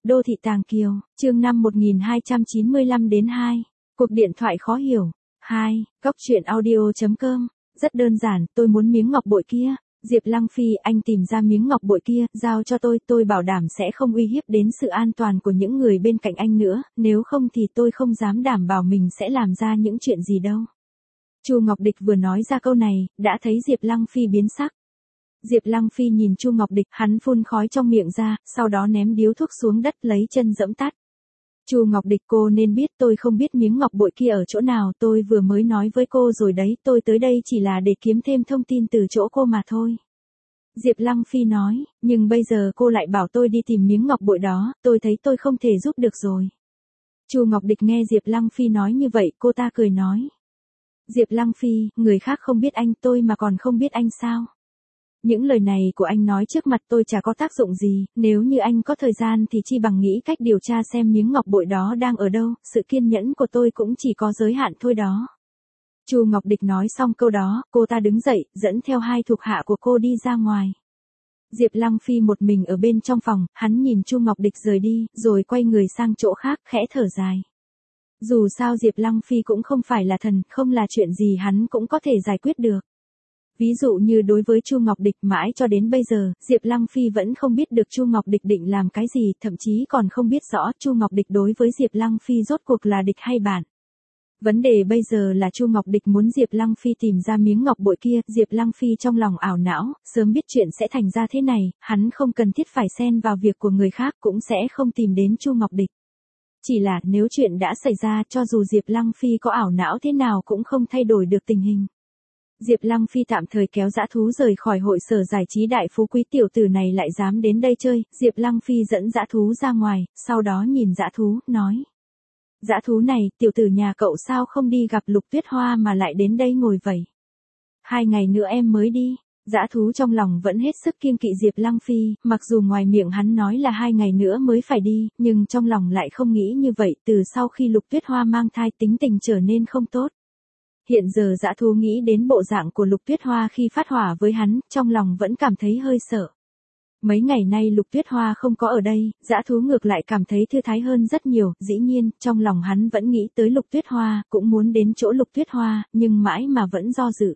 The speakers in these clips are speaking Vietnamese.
Đô thị Tàng Kiều, chương 5 1295 đến 2. Cuộc điện thoại khó hiểu. 2. Góc truyện audio.com. Rất đơn giản, tôi muốn miếng ngọc bội kia. Diệp Lăng Phi, anh tìm ra miếng ngọc bội kia, giao cho tôi bảo đảm sẽ không uy hiếp đến sự an toàn của những người bên cạnh anh nữa, nếu không thì tôi không dám đảm bảo mình sẽ làm ra những chuyện gì đâu. Chu Ngọc Địch vừa nói ra câu này, đã thấy Diệp Lăng Phi biến sắc. Diệp Lăng Phi nhìn Chu Ngọc Địch, hắn phun khói trong miệng ra, sau đó ném điếu thuốc xuống đất lấy chân giẫm tắt. Chu Ngọc Địch, cô nên biết tôi không biết miếng ngọc bội kia ở chỗ nào, tôi vừa mới nói với cô rồi đấy, tôi tới đây chỉ là để kiếm thêm thông tin từ chỗ cô mà thôi. Diệp Lăng Phi nói, nhưng bây giờ cô lại bảo tôi đi tìm miếng ngọc bội đó, tôi thấy tôi không thể giúp được rồi. Chu Ngọc Địch nghe Diệp Lăng Phi nói như vậy, cô ta cười nói. Diệp Lăng Phi, người khác không biết anh, tôi mà còn không biết anh sao? Những lời này của anh nói trước mặt tôi chả có tác dụng gì, nếu như anh có thời gian thì chi bằng nghĩ cách điều tra xem miếng ngọc bội đó đang ở đâu, sự kiên nhẫn của tôi cũng chỉ có giới hạn thôi đó. Chu Ngọc Địch nói xong câu đó, cô ta đứng dậy, dẫn theo hai thuộc hạ của cô đi ra ngoài. Diệp Lăng Phi một mình ở bên trong phòng, hắn nhìn Chu Ngọc Địch rời đi, rồi quay người sang chỗ khác, khẽ thở dài. Dù sao Diệp Lăng Phi cũng không phải là thần, không là chuyện gì hắn cũng có thể giải quyết được. Ví dụ như đối với Chu Ngọc Địch, mãi cho đến bây giờ, Diệp Lăng Phi vẫn không biết được Chu Ngọc Địch định làm cái gì, thậm chí còn không biết rõ Chu Ngọc Địch đối với Diệp Lăng Phi rốt cuộc là địch hay bạn. Vấn đề bây giờ là Chu Ngọc Địch muốn Diệp Lăng Phi tìm ra miếng ngọc bội kia, Diệp Lăng Phi trong lòng ảo não, sớm biết chuyện sẽ thành ra thế này, hắn không cần thiết phải xen vào việc của người khác, cũng sẽ không tìm đến Chu Ngọc Địch. Chỉ là nếu chuyện đã xảy ra, cho dù Diệp Lăng Phi có ảo não thế nào cũng không thay đổi được tình hình. Diệp Lăng Phi tạm thời kéo dã thú rời khỏi hội sở giải trí Đại Phú Quý, tiểu tử này lại dám đến đây chơi. Diệp Lăng Phi dẫn dã thú ra ngoài, sau đó nhìn dã thú, nói. Dã thú này, tiểu tử nhà cậu sao không đi gặp Lục Tuyết Hoa mà lại đến đây ngồi vậy? 2 ngày nữa em mới đi. Dã thú trong lòng vẫn hết sức kiêng kỵ Diệp Lăng Phi, mặc dù ngoài miệng hắn nói là 2 ngày nữa mới phải đi, nhưng trong lòng lại không nghĩ như vậy, từ sau khi Lục Tuyết Hoa mang thai tính tình trở nên không tốt. Hiện giờ dã thú nghĩ đến bộ dạng của Lục Tuyết Hoa khi phát hỏa với hắn, trong lòng vẫn cảm thấy hơi sợ. Mấy ngày nay Lục Tuyết Hoa không có ở đây, dã thú ngược lại cảm thấy thư thái hơn rất nhiều, dĩ nhiên, trong lòng hắn vẫn nghĩ tới Lục Tuyết Hoa, cũng muốn đến chỗ Lục Tuyết Hoa, nhưng mãi mà vẫn do dự.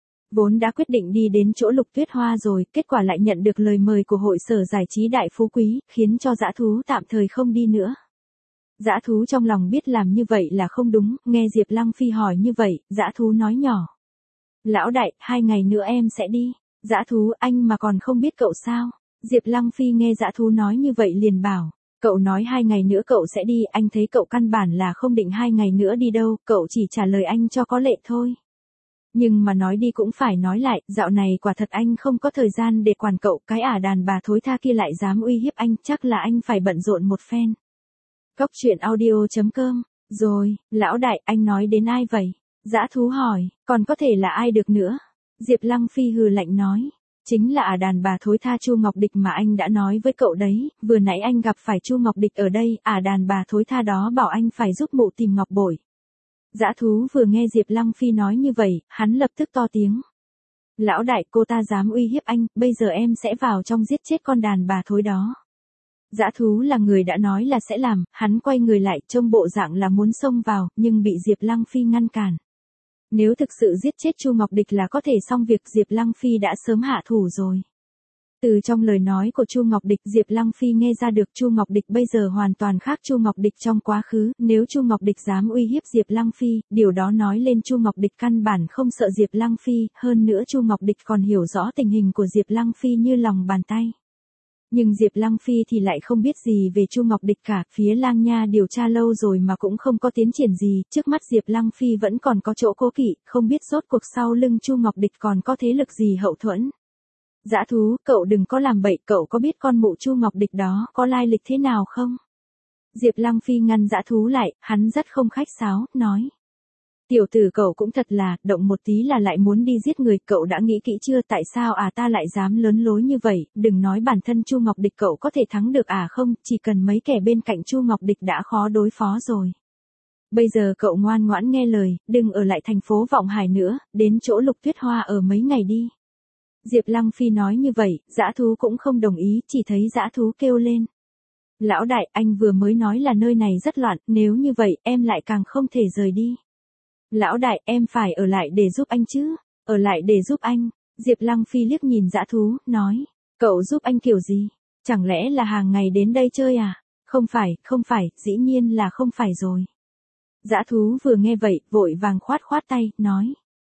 Vốn đã quyết định đi đến chỗ Lục Tuyết Hoa rồi, kết quả lại nhận được lời mời của hội sở giải trí Đại Phú Quý, khiến cho dã thú tạm thời không đi nữa. Dã thú trong lòng biết làm như vậy là không đúng, nghe Diệp Lăng Phi hỏi như vậy, dã thú nói nhỏ. Lão đại, 2 ngày nữa em sẽ đi. Dã thú, anh mà còn không biết cậu sao? Diệp Lăng Phi nghe dã thú nói như vậy liền bảo. Cậu nói 2 ngày nữa cậu sẽ đi, anh thấy cậu căn bản là không định 2 ngày nữa đi đâu, cậu chỉ trả lời anh cho có lệ thôi. Nhưng mà nói đi cũng phải nói lại, dạo này quả thật anh không có thời gian để quản cậu, cái đàn bà thối tha kia lại dám uy hiếp anh, chắc là anh phải bận rộn một phen. Góc truyện audio.com. Rồi, lão đại, anh nói đến ai vậy? Dã thú hỏi, còn có thể là ai được nữa? Diệp Lăng Phi hừ lạnh nói. Chính là đàn bà thối tha Chu Ngọc Địch mà anh đã nói với cậu đấy, vừa nãy anh gặp phải Chu Ngọc Địch ở đây, đàn bà thối tha đó bảo anh phải giúp mụ tìm ngọc bội. Dã thú vừa nghe Diệp Lăng Phi nói như vậy, hắn lập tức to tiếng. Lão đại, cô ta dám uy hiếp anh, bây giờ em sẽ vào trong giết chết con đàn bà thối đó. Dã thú là người đã nói là sẽ làm, hắn quay người lại trông bộ dạng là muốn xông vào, nhưng bị Diệp Lăng Phi ngăn cản. Nếu thực sự giết chết Chu Ngọc Địch là có thể xong việc, Diệp Lăng Phi đã sớm hạ thủ rồi. Từ trong lời nói của Chu Ngọc Địch, Diệp Lăng Phi nghe ra được Chu Ngọc Địch bây giờ hoàn toàn khác Chu Ngọc Địch trong quá khứ, nếu Chu Ngọc Địch dám uy hiếp Diệp Lăng Phi, điều đó nói lên Chu Ngọc Địch căn bản không sợ Diệp Lăng Phi, hơn nữa Chu Ngọc Địch còn hiểu rõ tình hình của Diệp Lăng Phi như lòng bàn tay. Nhưng Diệp Lăng Phi thì lại không biết gì về Chu Ngọc Địch cả, phía Lang Nha điều tra lâu rồi mà cũng không có tiến triển gì, trước mắt Diệp Lăng Phi vẫn còn có chỗ cố kỵ, không biết rốt cuộc sau lưng Chu Ngọc Địch còn có thế lực gì hậu thuẫn. Dã thú, cậu đừng có làm bậy, cậu có biết con mụ Chu Ngọc Địch đó có lai lịch thế nào không? Diệp Lăng Phi ngăn dã thú lại, hắn rất không khách sáo, nói. Tiểu tử cậu cũng thật là, động một tí là lại muốn đi giết người, cậu đã nghĩ kỹ chưa, tại sao ta lại dám lớn lối như vậy, đừng nói bản thân Chu Ngọc Địch cậu có thể thắng được không, chỉ cần mấy kẻ bên cạnh Chu Ngọc Địch đã khó đối phó rồi. Bây giờ cậu ngoan ngoãn nghe lời, đừng ở lại thành phố Vọng Hải nữa, đến chỗ Lục Tuyết Hoa ở mấy ngày đi. Diệp Lăng Phi nói như vậy, dã thú cũng không đồng ý, chỉ thấy dã thú kêu lên. Lão đại, anh vừa mới nói là nơi này rất loạn, nếu như vậy em lại càng không thể rời đi. Lão đại, em phải ở lại để giúp anh chứ, ở lại để giúp anh. Diệp Lăng Phi liếc nhìn dã thú, nói, cậu giúp anh kiểu gì? Chẳng lẽ là hàng ngày đến đây chơi à? Không phải, dĩ nhiên là không phải rồi. Dã thú vừa nghe vậy, vội vàng khoát khoát tay, nói.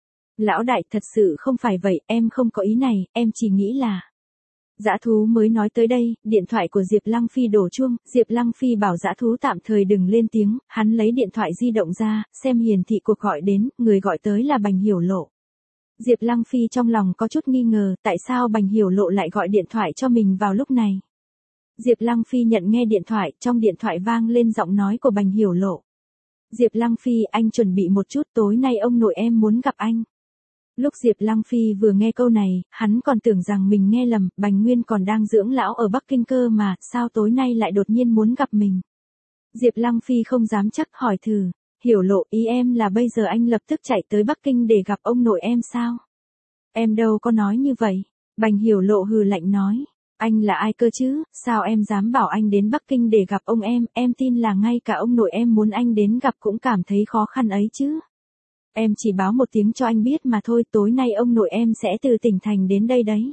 Lão đại, thật sự không phải vậy, em không có ý này, em chỉ nghĩ là. Dã thú mới nói tới đây, điện thoại của Diệp Lăng Phi đổ chuông, Diệp Lăng Phi bảo dã thú tạm thời đừng lên tiếng, hắn lấy điện thoại di động ra, xem hiển thị cuộc gọi đến, người gọi tới là Bành Hiểu Lộ. Diệp Lăng Phi trong lòng có chút nghi ngờ, tại sao Bành Hiểu Lộ lại gọi điện thoại cho mình vào lúc này. Diệp Lăng Phi nhận nghe điện thoại, trong điện thoại vang lên giọng nói của Bành Hiểu Lộ. Diệp Lăng Phi, anh chuẩn bị một chút, tối nay ông nội em muốn gặp anh. Lúc Diệp Lăng Phi vừa nghe câu này, hắn còn tưởng rằng mình nghe lầm, Bành Nguyên còn đang dưỡng lão ở Bắc Kinh cơ mà, sao tối nay lại đột nhiên muốn gặp mình. Diệp Lăng Phi không dám chắc, hỏi thử, Hiểu Lộ, ý em là bây giờ anh lập tức chạy tới Bắc Kinh để gặp ông nội em sao? Em đâu có nói như vậy. Bành Hiểu Lộ hừ lạnh nói, anh là ai cơ chứ, sao em dám bảo anh đến Bắc Kinh để gặp ông em tin là ngay cả ông nội em muốn anh đến gặp cũng cảm thấy khó khăn ấy chứ. Em chỉ báo một tiếng cho anh biết mà thôi, tối nay ông nội em sẽ từ tỉnh thành đến đây đấy.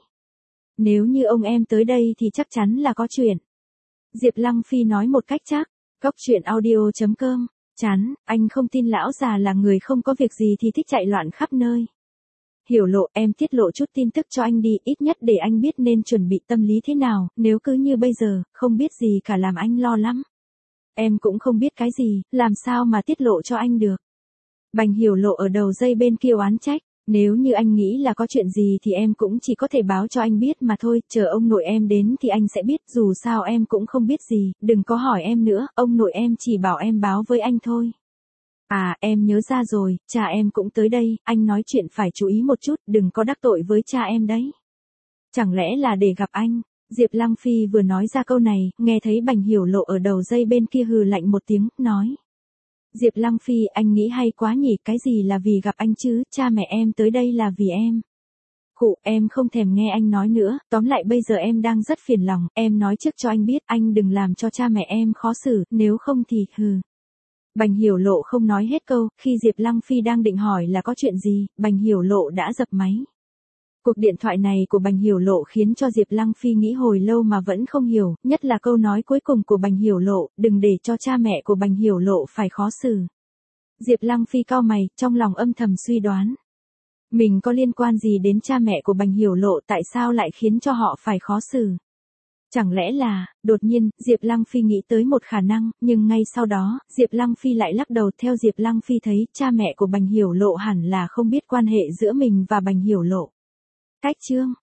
Nếu như ông em tới đây thì chắc chắn là có chuyện. Diệp Lăng Phi nói một cách chắc, coctruyện.audio.com, chán, anh không tin lão già là người không có việc gì thì thích chạy loạn khắp nơi. Hiểu Lộ, em tiết lộ chút tin tức cho anh đi, ít nhất để anh biết nên chuẩn bị tâm lý thế nào, nếu cứ như bây giờ, không biết gì cả làm anh lo lắm. Em cũng không biết cái gì, làm sao mà tiết lộ cho anh được. Bành Hiểu Lộ ở đầu dây bên kia oán trách, nếu như anh nghĩ là có chuyện gì thì em cũng chỉ có thể báo cho anh biết mà thôi, chờ ông nội em đến thì anh sẽ biết, dù sao em cũng không biết gì, đừng có hỏi em nữa, ông nội em chỉ bảo em báo với anh thôi. À, em nhớ ra rồi, cha em cũng tới đây, anh nói chuyện phải chú ý một chút, đừng có đắc tội với cha em đấy. Chẳng lẽ là để gặp anh? Diệp Lăng Phi vừa nói ra câu này, nghe thấy Bành Hiểu Lộ ở đầu dây bên kia hừ lạnh một tiếng, nói. Diệp Lăng Phi, anh nghĩ hay quá nhỉ, cái gì là vì gặp anh chứ, cha mẹ em tới đây là vì em. Khụ, em không thèm nghe anh nói nữa, tóm lại bây giờ em đang rất phiền lòng, em nói trước cho anh biết, anh đừng làm cho cha mẹ em khó xử, nếu không thì, hừ. Bành Hiểu Lộ không nói hết câu, khi Diệp Lăng Phi đang định hỏi là có chuyện gì, Bành Hiểu Lộ đã dập máy. Cuộc điện thoại này của Bành Hiểu Lộ khiến cho Diệp Lăng Phi nghĩ hồi lâu mà vẫn không hiểu, nhất là câu nói cuối cùng của Bành Hiểu Lộ, đừng để cho cha mẹ của Bành Hiểu Lộ phải khó xử. Diệp Lăng Phi cau mày, trong lòng âm thầm suy đoán. Mình có liên quan gì đến cha mẹ của Bành Hiểu Lộ, tại sao lại khiến cho họ phải khó xử? Chẳng lẽ là, đột nhiên, Diệp Lăng Phi nghĩ tới một khả năng, nhưng ngay sau đó, Diệp Lăng Phi lại lắc đầu. Theo Diệp Lăng Phi thấy, cha mẹ của Bành Hiểu Lộ hẳn là không biết quan hệ giữa mình và Bành Hiểu Lộ. Cách chương